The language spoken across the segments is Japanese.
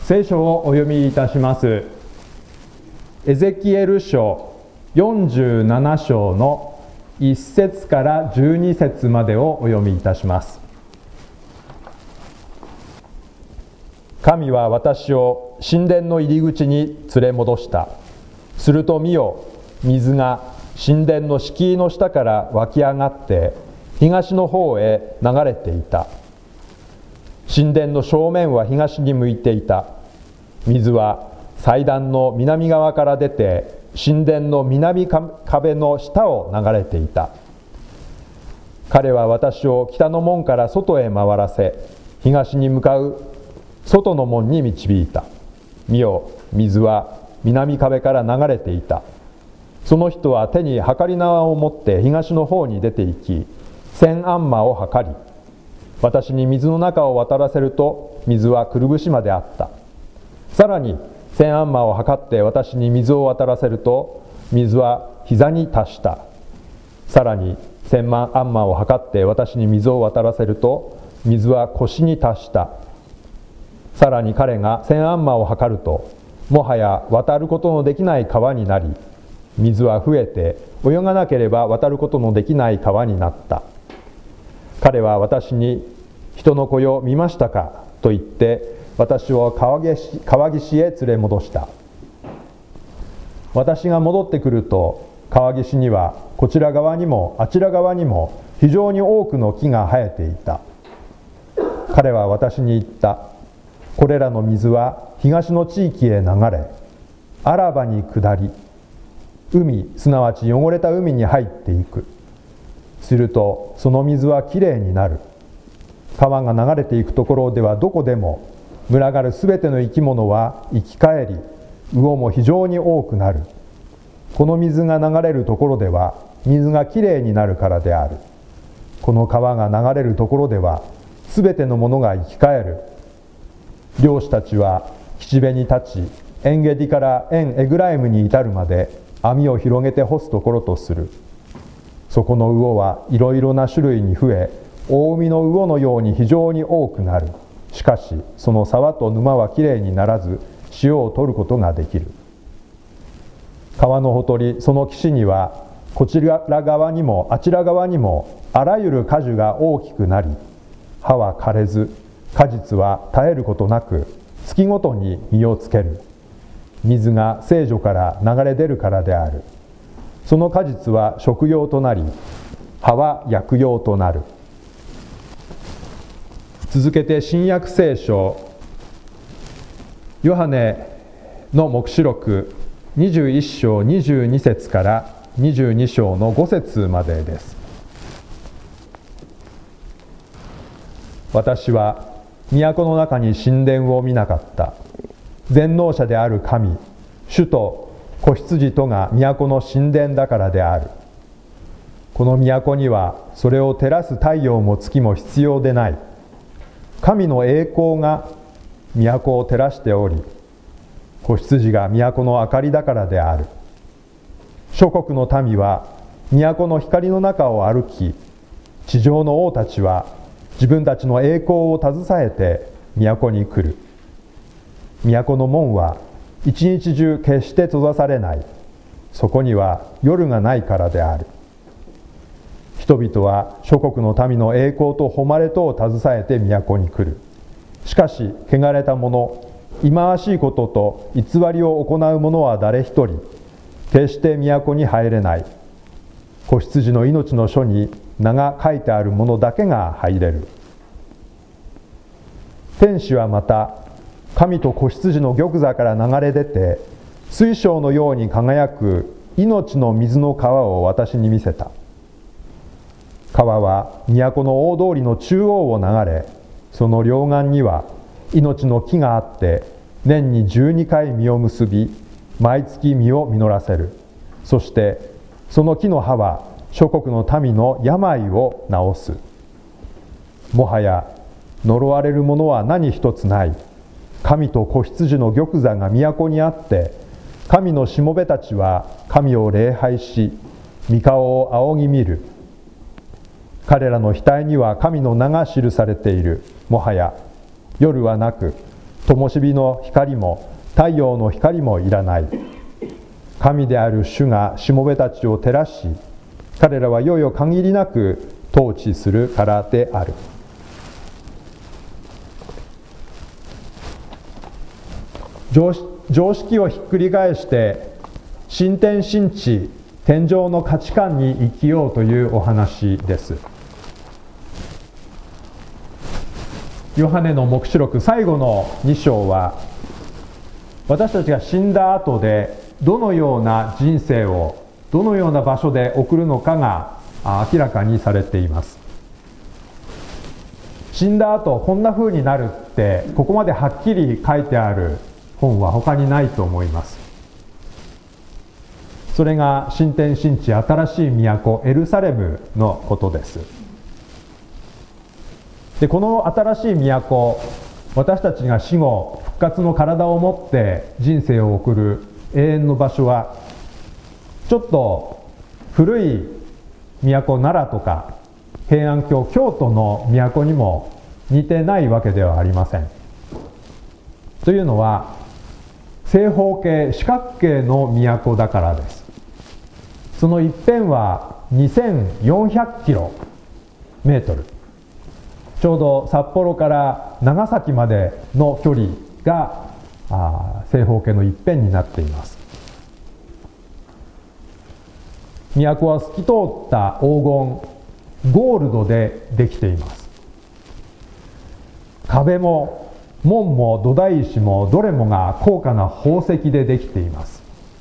聖書をお読みいたします。エゼキエル書47章の1節から12節までをお読みいたします。神は私を神殿の入り口に連れ戻した。すると見よ、水が神殿の敷居の下から湧き上がって東の方へ流れていた。神殿の正面は東に向いていた。水は祭壇の南側から出て神殿の南壁の下を流れていた。彼は私を北の門から外へ回らせ、東に向かう外の門に導いた。見よ、水は南壁から流れていた。その人は手に測り縄を持って東の方に出て行き、千アンマを測り、私に水の中を渡らせると、水はくるぶしまであった。さらに千アンマを測って私に水を渡らせると、水は膝に達した。さらに千万アンマを測って私に水を渡らせると、水は腰に達した。さらに彼が千アンマを測ると、もはや渡ることのできない川になり、水は増えて泳がなければ渡ることのできない川になった。彼は私に、人の子よ見ましたかと言って、私を川岸へ連れ戻した。私が戻ってくると、川岸にはこちら側にもあちら側にも非常に多くの木が生えていた。彼は私に言った。これらの水は東の地域へ流れ、アラバに下り、海、すなわち汚れた海に入っていく。するとその水はきれいになる。川が流れていくところではどこでも、群がるすべての生き物は生き返り、魚も非常に多くなる。この水が流れるところでは水がきれいになるからである。この川が流れるところではすべてのものが生き返る。漁師たちは岸辺に立ち、エンゲディからエンエグライムに至るまで網を広げて干すところとする。そこの魚はいろいろな種類に増え、大海の魚のように非常に多くなる。しかしその沢と沼はきれいにならず、塩を取ることができる。川のほとり、その岸にはこちら側にもあちら側にもあらゆる果樹が大きくなり、葉は枯れず、果実は絶えることなく、月ごとに実をつける。水が聖所から流れ出るからである。その果実は食用となり、葉は薬用となる。続けて新約聖書ヨハネの黙示録21章22節から22章の5節までです。私は都の中に神殿を見なかった。全能者である神、主と子羊とが都の神殿だからである。この都にはそれを照らす太陽も月も必要でない。神の栄光が都を照らしており、子羊が都の明かりだからである。諸国の民は都の光の中を歩き、地上の王たちは自分たちの栄光を携えて都に来る。都の門は一日中決して閉ざされない。そこには夜がないからである。人々は諸国の民の栄光と誉れとを携えて都に来る。しかし汚れた者、忌まわしいことと偽りを行う者は誰一人決して都に入れない。子羊の命の書に名が書いてある者だけが入れる。天使はまた神と子羊の玉座から流れ出て、水晶のように輝く命の水の川を私に見せた。川は都の大通りの中央を流れ、その両岸には命の木があって、年に12回実を結び、毎月実を実らせる。そしてその木の葉は諸国の民の病を治す。もはや呪われるものは何一つない。神と子羊の玉座が都にあって、神のしもべたちは神を礼拝し、御顔を仰ぎ見る。彼らの額には神の名が記されている。もはや夜はなく、 灯火の光も太陽の光もいらない。神である主がしもべたちを照らし、彼らはいよいよ限りなく統治するからである。常識をひっくり返して新天新地、天上の価値観に生きようというお話です。ヨハネの黙示録最後の2章は、私たちが死んだ後でどのような人生をどのような場所で送るのかが明らかにされています。死んだ後こんな風になるってここまではっきり書いてある本は他にないと思います。それが新天新地、新しい都エルサレムのことです。でこの新しい都、私たちが死後復活の体を持って人生を送る永遠の場所は、ちょっと古い都奈良とか平安京京都の都にも似てないわけではありません。というのは正方形四角形の都だからです。その一辺は2400キロメートル、ちょうど札幌から長崎までの距離が正方形の一辺になっています。都は透き通った黄金ゴールドでできています。壁も門も土台石もどれもが高価な宝石でできています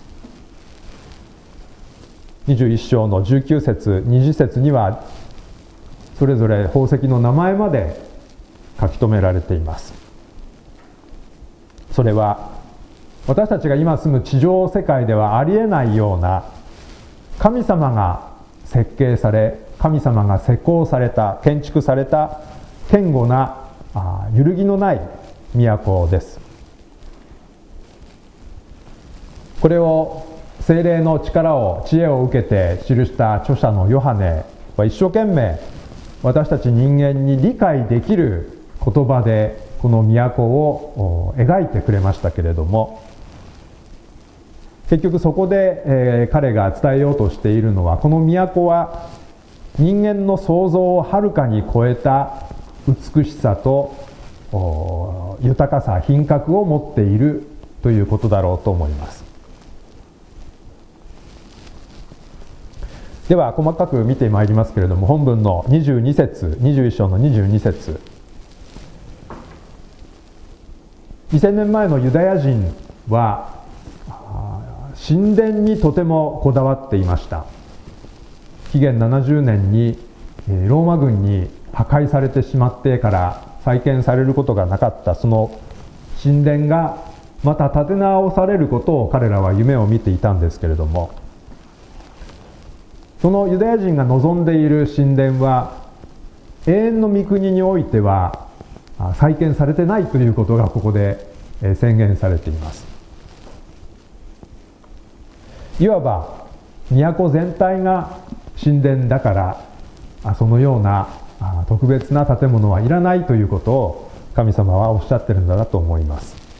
。21章の19節20節にはそれぞれ宝石の名前まで書き留められています。それは私たちが今住む地上世界ではありえないような、神様が設計され神様が施工された建築された堅固な揺るぎのない都です。これを聖霊の力を知恵を受けて記した著者のヨハネは一生懸命私たち人間に理解できる言葉でこの都を描いてくれましたけれども、結局そこで、彼が伝えようとしているのは、この都は人間の想像をはるかに超えた美しさと豊かさ、品格を持っているということだろうと思います。では細かく見てまいりますけれども、本文の22節21章の22節、2000年前のユダヤ人は神殿にとてもこだわっていました。紀元70年にローマ軍に破壊されてしまってから再建されることがなかったその神殿がまた建て直されることを彼らは夢を見ていたんですけれども、そのユダヤ人が望んでいる神殿は永遠の御国においては再建されてないということがここで宣言されています。いわば都全体が神殿だからそのような特別な建物はいらないということを神様はおっしゃってるんだなと思います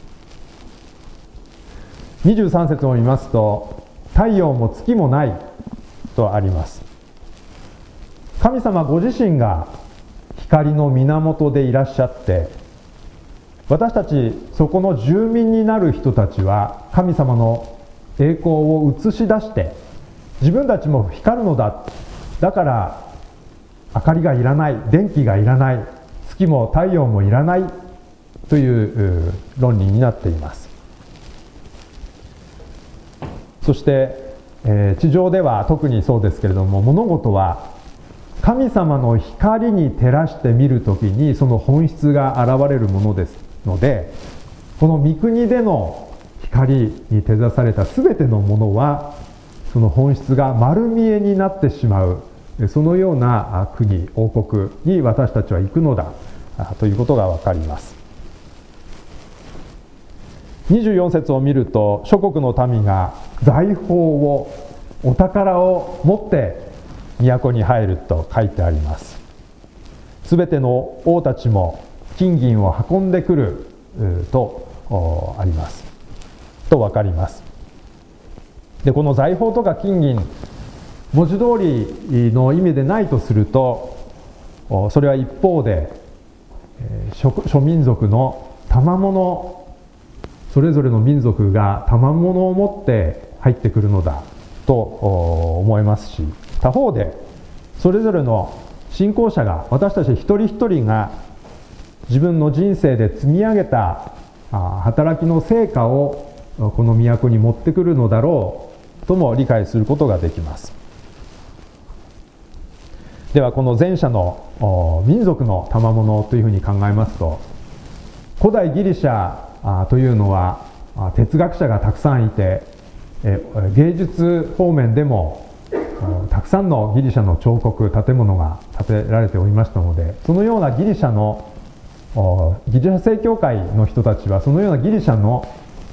。23節を見ますと、太陽も月もないとあります。神様ご自身が光の源でいらっしゃって、私たちそこの住民になる人たちは神様の栄光を映し出して自分たちも光るのだ、だから明かりがいらない、電気がいらない、月も太陽もいらないという論理になっています。そして地上では特にそうですけれども、物事は神様の光に照らして見るときにその本質が現れるものですので、この御国での光に照らされたすべてのものはその本質が丸見えになってしまう、そのような国、王国に私たちは行くのだということが分かります。24節を見ると、諸国の民が財宝を、お宝を持って都に入ると書いてあります。すべての王たちも金銀を運んでくるとありますと分かります。でこの財宝とか金銀、文字通りの意味でないとすると、それは一方で諸民族の賜物、それぞれの民族が賜物を持って入ってくるのだと思いますし、他方でそれぞれの信仰者が、私たち一人一人が自分の人生で積み上げた働きの成果をこの都に持ってくるのだろうとも理解することができます。ではこの前者の民族の賜物というふうに考えますと、古代ギリシャというのは哲学者がたくさんいて、芸術方面でもたくさんのギリシャの彫刻、建物が建てられておりましたので、そのようなギリシャ正教会の人たちはそのようなギリシャの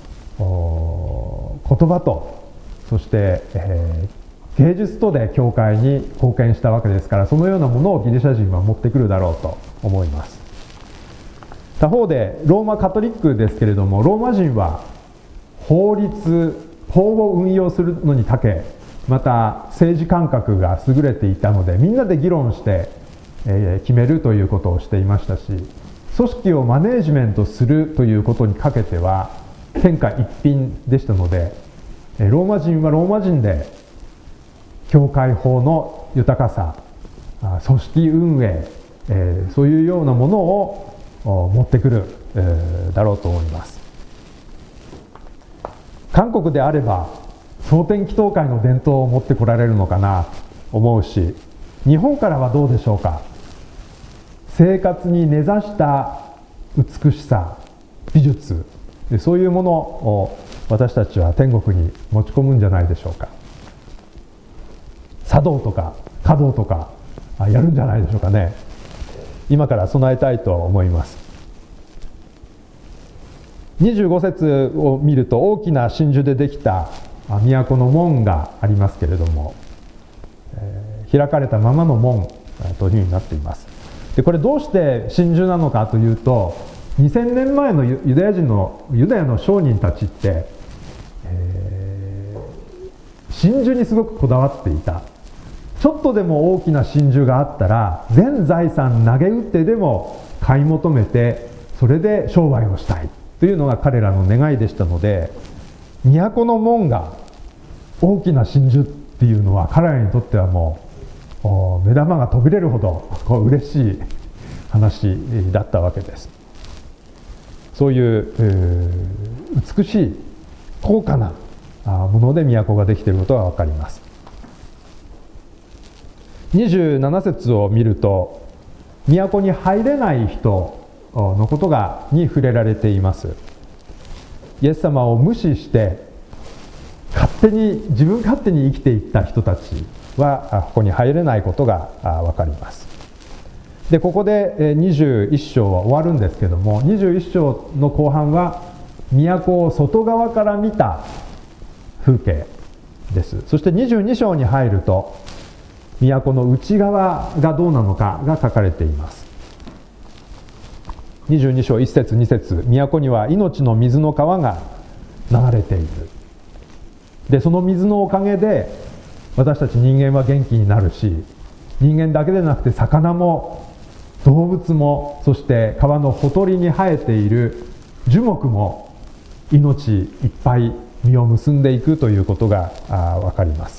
言葉と、そして、芸術とで教会に貢献したわけですから、そのようなものをギリシャ人は持ってくるだろうと思います。他方でローマカトリックですけれども、ローマ人は法を運用するのに長け、また政治感覚が優れていたので、みんなで議論して、決めるということをしていましたし、組織をマネージメントするということにかけては天下一品でしたので、ローマ人はローマ人で教会法の豊かさ、組織運営、そういうようなものを持ってくるだろうと思います。韓国であれば蒼天祈祷会の伝統を持ってこられるのかなと思うし、日本からはどうでしょうか。生活に根ざした美しさ、美術、そういうものを私たちは天国に持ち込むんじゃないでしょうか。茶道とか華道とかやるんじゃないでしょうかね。今から備えたいと思います。25節を見ると、大きな真珠でできた都の門がありますけれども、開かれたままの門というふうになっています。でこれどうして真珠なのかというと、2000年前のユダヤの商人たちって、真珠にすごくこだわっていた。ちょっとでも大きな真珠があったら全財産投げ打ってでも買い求めて、それで商売をしたいというのが彼らの願いでしたので、都の門が大きな真珠っていうのは彼らにとってはもう目玉が飛び出るほど嬉しい話だったわけです。そういう美しい高価なもので都ができていることが分かります。27節を見ると、都に入れない人のことに触れられています。イエス様を無視して自分勝手に生きていった人たちはここに入れないことが分かります。でここで21章は終わるんですけども、21章の後半は都を外側から見た風景です。そして22章に入ると、都の内側がどうなのかが書かれています。22章1節2節、都には命の水の川が流れている。でその水のおかげで私たち人間は元気になるし、人間だけでなくて魚も動物も、そして川のほとりに生えている樹木も命いっぱい実を結んでいくということが分かります。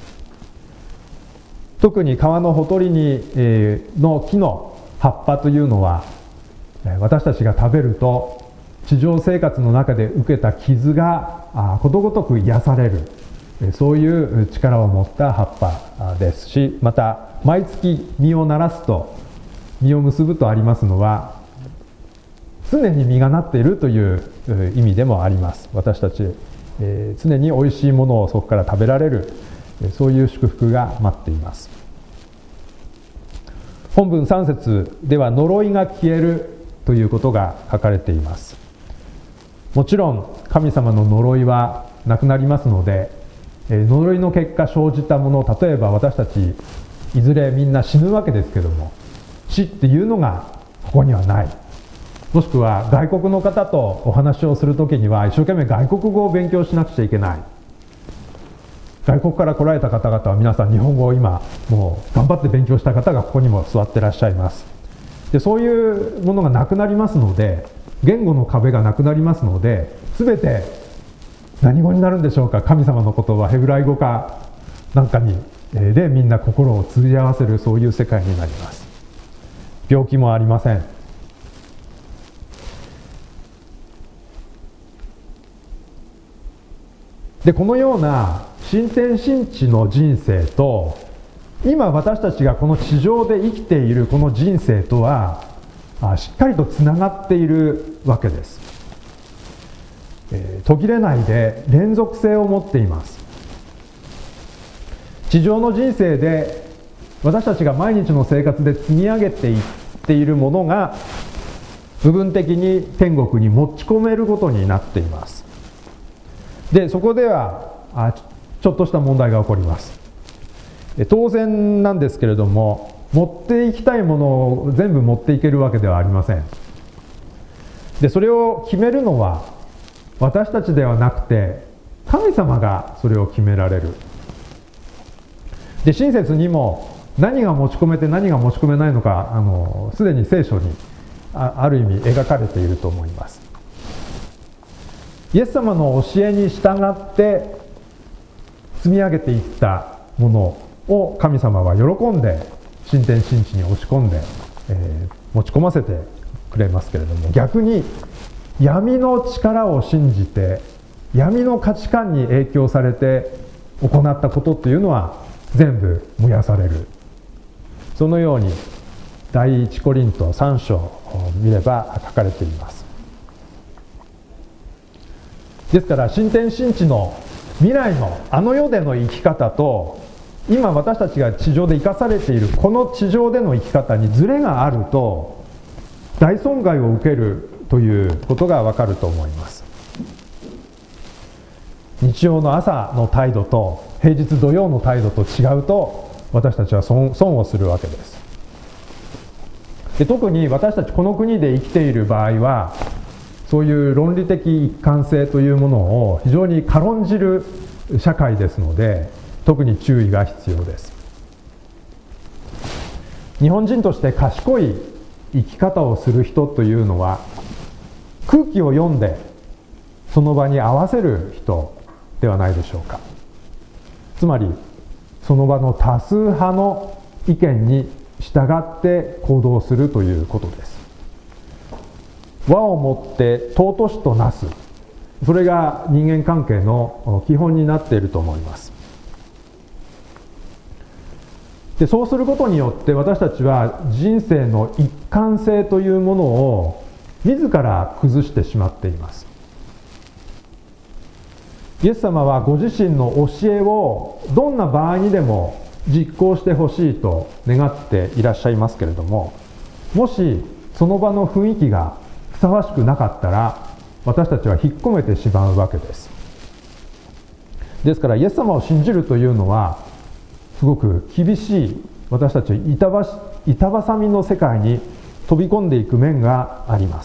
特に川のほとりの木の葉っぱというのは、私たちが食べると地上生活の中で受けた傷がことごとく癒される、そういう力を持った葉っぱですし、また毎月実をならすと実を結ぶとありますのは、常に実がなっているという意味でもあります。私たち、常においしいものをそこから食べられる、そういう祝福が待っています。本文3節では呪いが消えるということが書かれています。もちろん神様の呪いはなくなりますので、呪いの結果生じたもの、例えば私たちいずれみんな死ぬわけですけども、死っていうのがここにはない。 もしくは外国の方とお話をするときには一生懸命外国語を勉強しなくちゃいけない。外国から来られた方々は皆さん日本語を今もう頑張って勉強した方がここにも座ってらっしゃいます。でそういうものがなくなりますので、言語の壁がなくなりますので、全て何語になるんでしょうか。神様のことはヘブライ語かなんかにでみんな心を通じ合わせる、そういう世界になります。病気もありません。でこのような新天新地の人生と、今私たちがこの地上で生きているこの人生とはしっかりとつながっているわけです。途切れないで連続性を持っています。地上の人生で私たちが毎日の生活で積み上げていっているものが部分的に天国に持ち込めることになっています。でそこではちょっとした問題が起こります。当然なんですけれども、持っていきたいものを全部持っていけるわけではありません。でそれを決めるのは私たちではなくて神様がそれを決められる。で親切にも何が持ち込めて何が持ち込めないのかすでに聖書にある意味描かれていると思います。イエス様の教えに従って積み上げていったものを神様は喜んで新天新地に押し込んで、持ち込ませてくれますけれども、逆に闇の力を信じて闇の価値観に影響されて行ったことというのは全部燃やされる。そのように第一コリント3章を見れば書かれています。ですから新天新地の未来のあの世での生き方と今私たちが地上で生かされているこの地上での生き方にズレがあると大損害を受けるということがわかると思います。日曜の朝の態度と平日土曜の態度と違うと私たちは損をするわけです。で特に私たちこの国で生きている場合はそういう論理的一貫性というものを非常に軽んじる社会ですので、特に注意が必要です。日本人として賢い生き方をする人というのは空気を読んでその場に合わせる人ではないでしょうか。つまりその場の多数派の意見に従って行動するということです。和をもって尊しとなす、それが人間関係の基本になっていると思います。でそうすることによって私たちは人生の一貫性というものを自ら崩してしまっています。イエス様はご自身の教えをどんな場合にでも実行してほしいと願っていらっしゃいますけれども、もしその場の雰囲気がふさわしくなかったら私たちは引っ込めてしまうわけです。ですからイエス様を信じるというのはすごく厳しい、私たち板挟みの世界に飛び込んでいく面があります。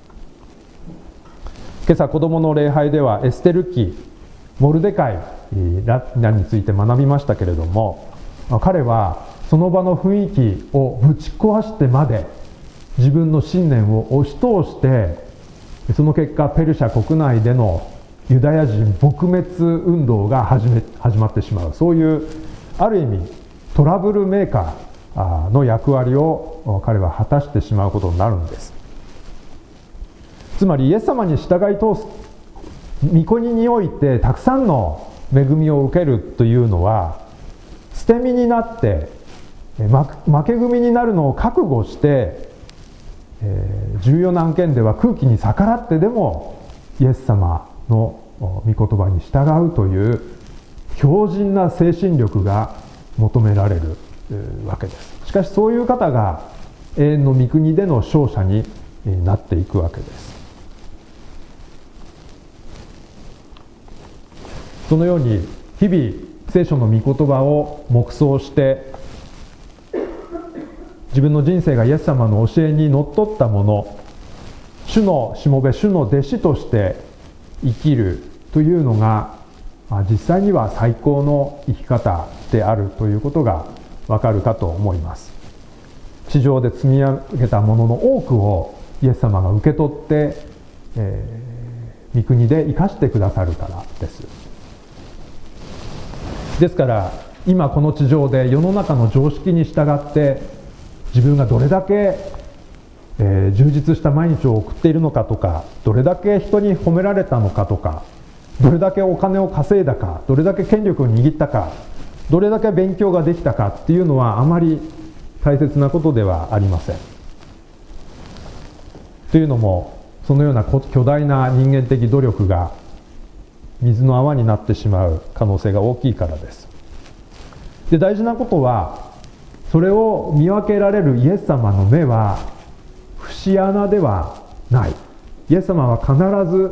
今朝子どもの礼拝ではエステル記、モルデカイらについて学びましたけれども、彼はその場の雰囲気をぶち壊してまで自分の信念を押し通して、その結果ペルシャ国内でのユダヤ人撲滅運動が始まってしまう、そういうある意味トラブルメーカーの役割を彼は果たしてしまうことになるんです。つまりイエス様に従い通す御国においてたくさんの恵みを受けるというのは捨て身になって負け組になるのを覚悟して、重要な案件では空気に逆らってでもイエス様の御言葉に従うという強靭な精神力が求められるわけです。しかしそういう方が永遠の御国での勝者になっていくわけです。そのように日々聖書の御言葉を黙想して自分の人生がイエス様の教えにのっとったもの、 主のしもべ、主の弟子として生きるというのが実際には最高の生き方であるということがわかるかと思います。地上で積み上げたものの多くをイエス様が受け取って、御国で生かしてくださるからです。ですから今この地上で世の中の常識に従って自分がどれだけ、充実した毎日を送っているのかとか、どれだけ人に褒められたのかとか、どれだけお金を稼いだか、どれだけ権力を握ったか、どれだけ勉強ができたかっていうのはあまり大切なことではありません。というのも、そのような巨大な人間的努力が水の泡になってしまう可能性が大きいからです。で、大事なことは、それを見分けられるイエス様の目は節穴ではない。イエス様は必ず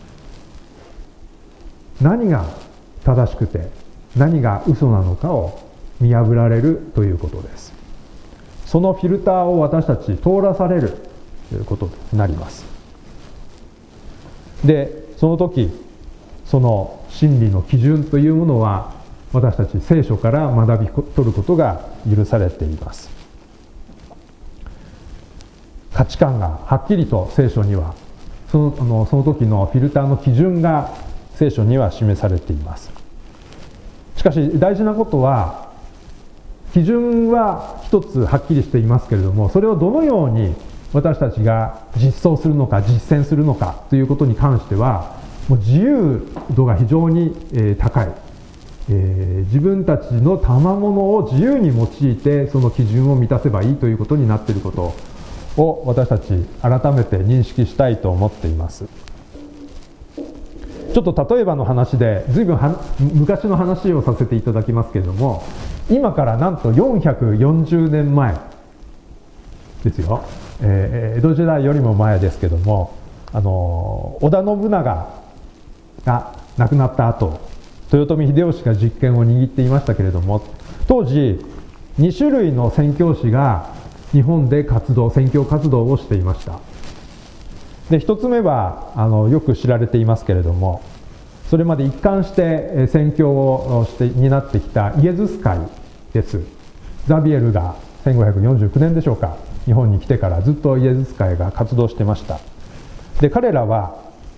何が正しくて何が嘘なのかを見破られるということです。そのフィルターを私たち通らされるということになります。で、その時その真理の基準というものは私たち聖書から学び取ることが許されています。価値観がはっきりと聖書にはその時のフィルターの基準が聖書には示されています。しかし大事なことは、基準は一つはっきりしていますけれども、それをどのように私たちが実装するのか実践するのかということに関してはもう自由度が非常に高い、自分たちの賜物を自由に用いてその基準を満たせばいいということになっていることを私たち改めて認識したいと思っています。ちょっと例えばの話で随分昔の話をさせていただきますけれども、今からなんと440年前ですよ、江戸時代よりも前ですけども、織田信長が亡くなった後、豊臣秀吉が実権を握っていましたけれども、当時2種類の宣教師が日本で宣教活動をしていました。で、一つ目はよく知られていますけれども、それまで一貫して宣教を担ってきたイエズス会です。ザビエルが1549年でしょうか、日本に来てからずっとイエズス会が活動してました。で、彼らは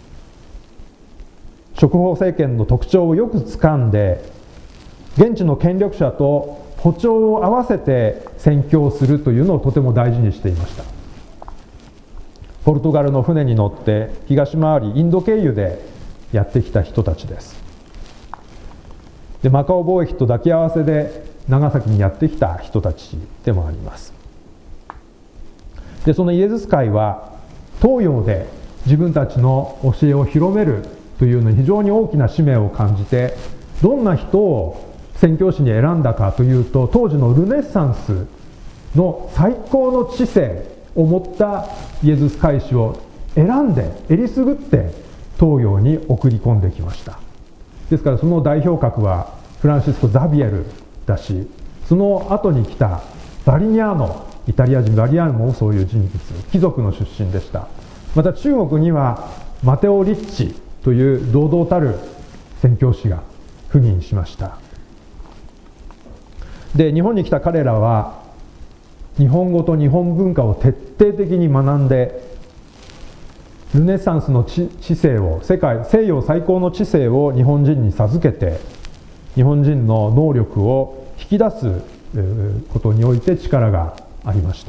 触法政権の特徴をよく掴んで、現地の権力者と歩調を合わせて宣教するというのをとても大事にしていました。ポルトガルの船に乗って東回りインド経由でやってきた人たちです。で、マカオ貿易と抱き合わせで長崎にやってきた人たちでもあります。で、そのイエズス会は東洋で自分たちの教えを広めるというのに非常に大きな使命を感じて、どんな人を宣教師に選んだかというと、当時のルネッサンスの最高の知性を持ったイエズス会士を選んでえりすぐって東洋に送り込んできました。ですからその代表格はフランシスコ・ザビエルだし、その後に来たバリニャーノ、イタリア人バリニャーノもそういう人物、貴族の出身でした。また中国にはマテオ・リッチという堂々たる宣教師が赴任しました。で、日本に来た彼らは日本語と日本文化を徹底的に学んで、ルネサンスの知性を、西洋最高の知性を日本人に授けて、日本人の能力を引き出すことにおいて力がありました。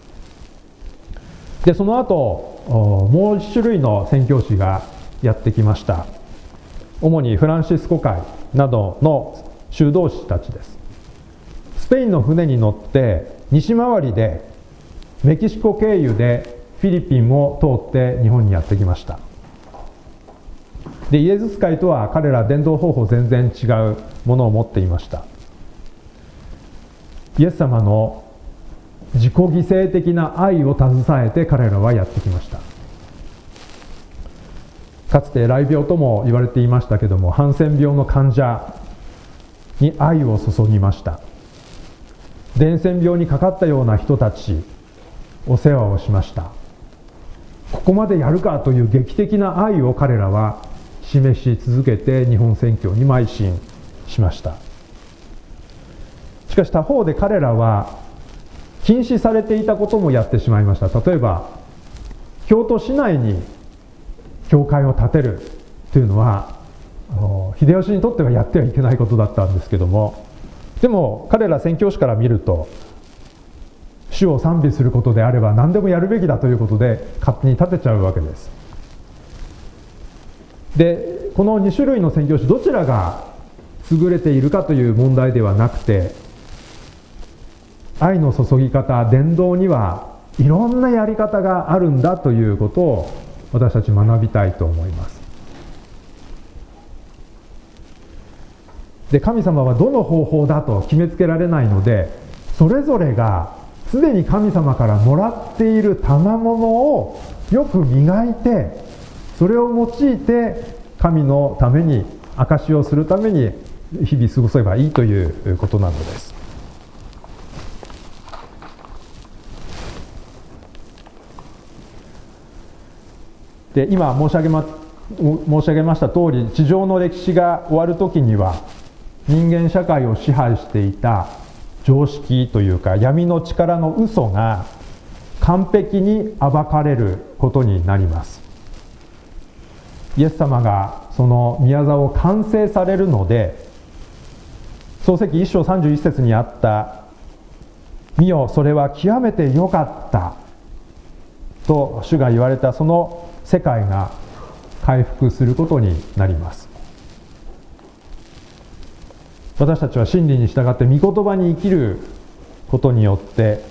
で、その後もう一種類の宣教師がやってきました。主にフランシスコ会などの修道士たちです。スペインの船に乗って西回りでメキシコ経由でフィリピンを通って日本にやってきました。で、イエズス会とは彼ら伝道方法全然違うものを持っていました。イエス様の自己犠牲的な愛を携えて彼らはやってきました。かつて雷病とも言われていましたけども、ハンセン病の患者に愛を注ぎました。伝染病にかかったような人たちお世話をしました。 こまでやるかという劇的な愛を彼らは示し続けて日本宣教に邁進しました。しかし他方で彼らは禁止されていたこともやってしまいました。例えば京都市内に教会を建てるというのは秀吉にとってはやってはいけないことだったんですけども、でも彼ら宣教師から見ると主を賛美することであれば何でもやるべきだということで勝手に建てちゃうわけです。でこの2種類の宣教師どちらが優れているかという問題ではなくて、愛の注ぎ方、伝道にはいろんなやり方があるんだということを私たち学びたいと思います。で神様はどの方法だと決めつけられないので、それぞれがすでに神様からもらっている賜物をよく磨いて、それを用いて神のために証しをするために日々過ごせばいいということなのです。で今申し上げました通り、地上の歴史が終わる時には人間社会を支配していた常識というか闇の力の嘘が完璧に暴かれることになります。イエス様がその宮座を完成されるので、創世記1章31節にあった「見よそれは極めてよかった」と主が言われたその世界が回復することになります。私たちは真理に従って御言葉に生きることによって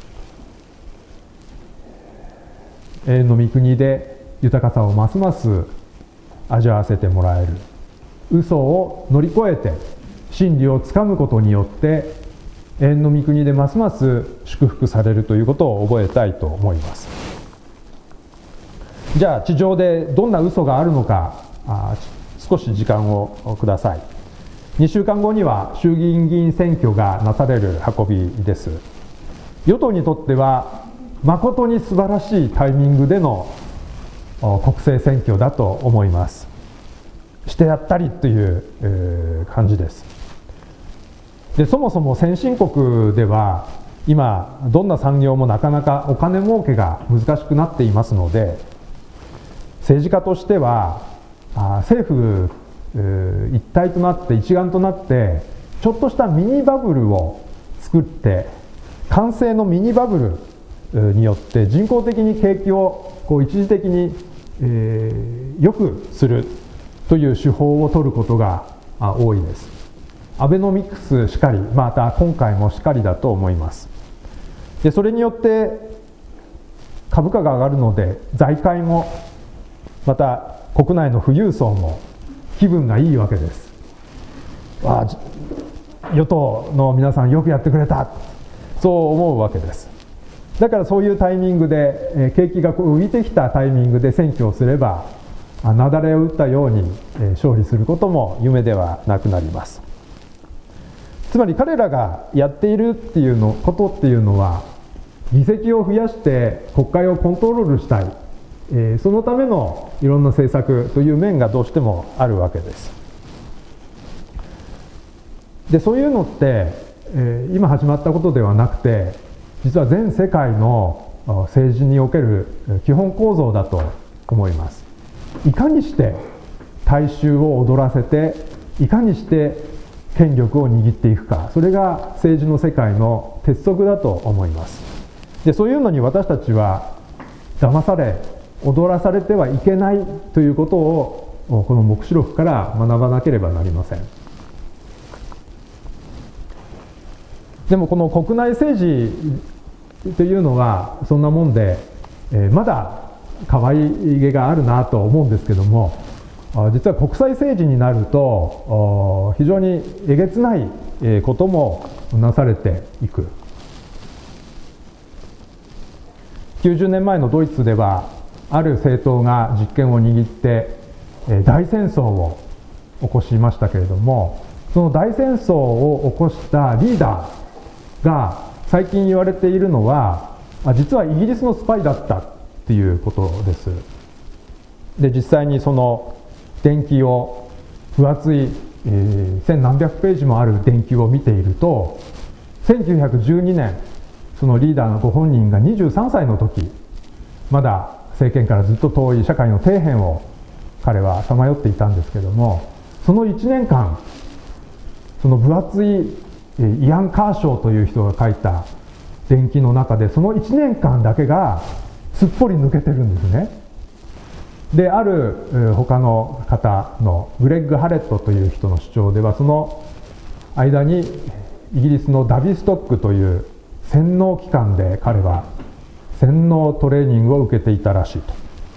永遠の御国で豊かさをますます味わわせてもらえる。嘘を乗り越えて真理をつかむことによって永遠の御国でますます祝福されるということを覚えたいと思います。じゃあ地上でどんな嘘があるのか、少し時間をください。2週間後には衆議院議員選挙がなされる運びです。与党にとっては誠に素晴らしいタイミングでの国政選挙だと思います。してやったりという感じです。でそもそも先進国では今どんな産業もなかなかお金儲けが難しくなっていますので、政治家としては政府一体となって一丸となってちょっとしたミニバブルを作って、完成のミニバブルによって人工的に景気を一時的に良くするという手法を取ることが多いです。アベノミクスしかり、また今回もしかりだと思います。でそれによって株価が上がるので財界もまた国内の富裕層も気分がいいわけです。与党の皆さんよくやってくれた、そう思うわけです。だからそういうタイミングで景気が浮いてきたタイミングで選挙をすれば雪崩を打ったように勝利することも夢ではなくなります。つまり彼らがやっているっていうことっていうのは議席を増やして国会をコントロールしたい、そのためのいろんな政策という面がどうしてもあるわけです。でそういうのって、今始まったことではなくて、実は全世界の政治における基本構造だと思います。いかにして大衆を踊らせて、いかにして権力を握っていくか、それが政治の世界の鉄則だと思います。でそういうのに私たちは騙され踊らされてはいけないということをこの黙示録から学ばなければなりません。でもこの国内政治というのはそんなもんで、まだ可愛げがあるなと思うんですけども、実は国際政治になると非常にえげつないこともなされていく。90年前のドイツではある政党が実権を握って大戦争を起こしましたけれども、その大戦争を起こしたリーダーが最近言われているのは、実はイギリスのスパイだったっていうことです。で、実際にその伝記を、分厚い、千何百ページもある伝記を見ていると、1912年そのリーダーのご本人が23歳の時、まだ政権からずっと遠い社会の底辺を彼はさまよっていたんですけれども、その1年間、その分厚いイアン・カーショーという人が書いた伝記の中で、その1年間だけがすっぽり抜けてるんですね。で、ある他の方のグレッグ・ハレットという人の主張では、その間にイギリスのダビストックという洗脳機関で彼は洗脳トレーニングを受けていたらしいと。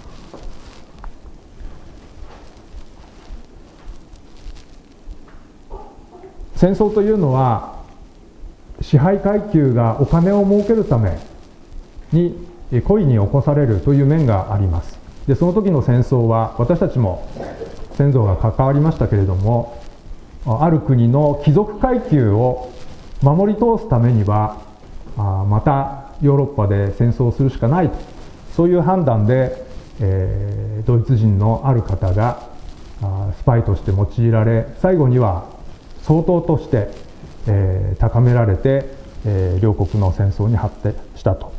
戦争というのは支配階級がお金を儲けるために故意に起こされるという面があります。で、その時の戦争は私たちも先祖が関わりましたけれども、ある国の貴族階級を守り通すためにはまたヨーロッパで戦争をするしかないと、そういう判断で、ドイツ人のある方がスパイとして用いられ、最後には総統として、高められて、両国の戦争に発展したと、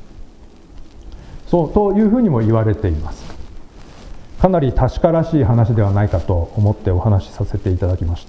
そうというふうにも言われています。かなり確からしい話ではないかと思ってお話しさせていただきました。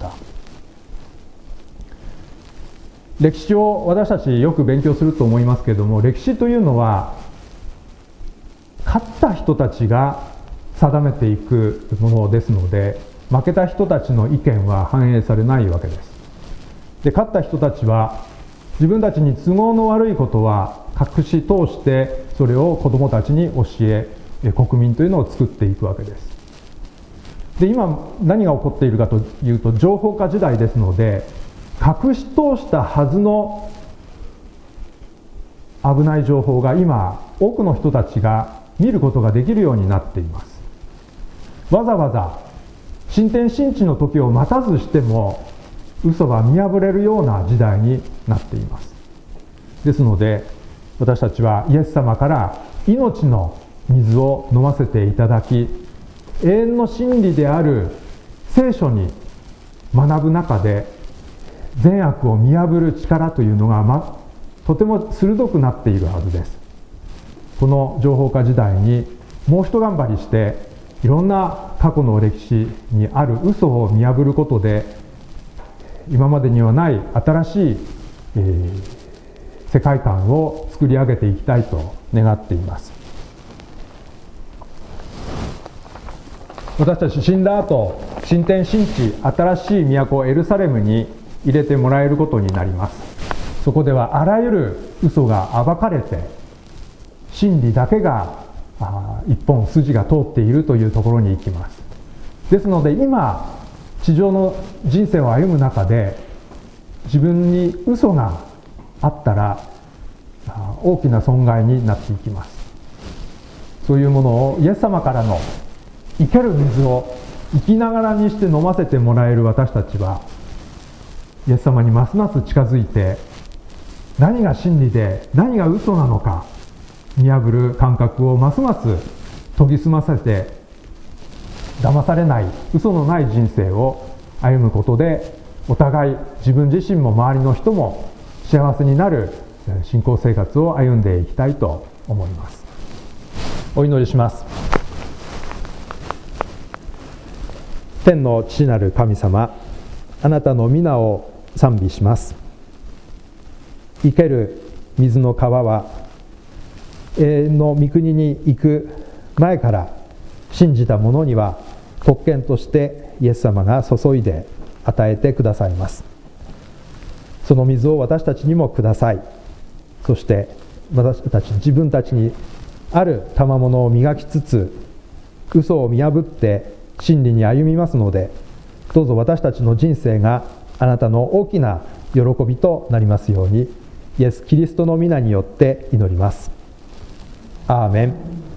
歴史を私たちよく勉強すると思いますけれども、歴史というのは勝った人たちが定めていくものですので、負けた人たちの意見は反映されないわけです。で、勝った人たちは自分たちに都合の悪いことは隠し通して、それを子どもたちに教え、国民というのを作っていくわけです。で、今何が起こっているかというと、情報化時代ですので、隠し通したはずの危ない情報が今多くの人たちが見ることができるようになっています。わざわざ新天新地の時を待たずしても嘘が見破れるような時代になっています。ですので、私たちはイエス様から命の水を飲ませていただき、永遠の真理である聖書に学ぶ中で、善悪を見破る力というのが、とても鋭くなっているはずです。この情報化時代にもう一頑張りして、いろんな過去の歴史にある嘘を見破ることで、今までにはない新しい、世界観を作り上げていきたいと願っています。私たち死んだ後、新天新地、新しい都エルサレムに入れてもらえることになります。そこではあらゆる嘘が暴かれて、真理だけが一本筋が通っているというところに行きます。ですので、今地上の人生を歩む中で、自分に嘘があったら大きな損害になっていきます。そういうものをイエス様からの生ける水を生きながらにして飲ませてもらえる私たちは、イエス様にますます近づいて、何が真理で何が嘘なのか見破る感覚をますます研ぎ澄ませて、騙されない嘘のない人生を歩むことで、お互い自分自身も周りの人も幸せになる信仰生活を歩んでいきたいと思います。お祈りします。天の父なる神様、あなたの皆を賛美します。生ける水の川は永遠の御国に行く前から信じた者には特権としてイエス様が注いで与えてくださいます。その水を私たちにもください。そして私たち自分たちにある賜物を磨きつつ、嘘を見破って真理に歩みますので、どうぞ私たちの人生があなたの大きな喜びとなりますように、イエス・キリストの皆によって祈ります。アーメン。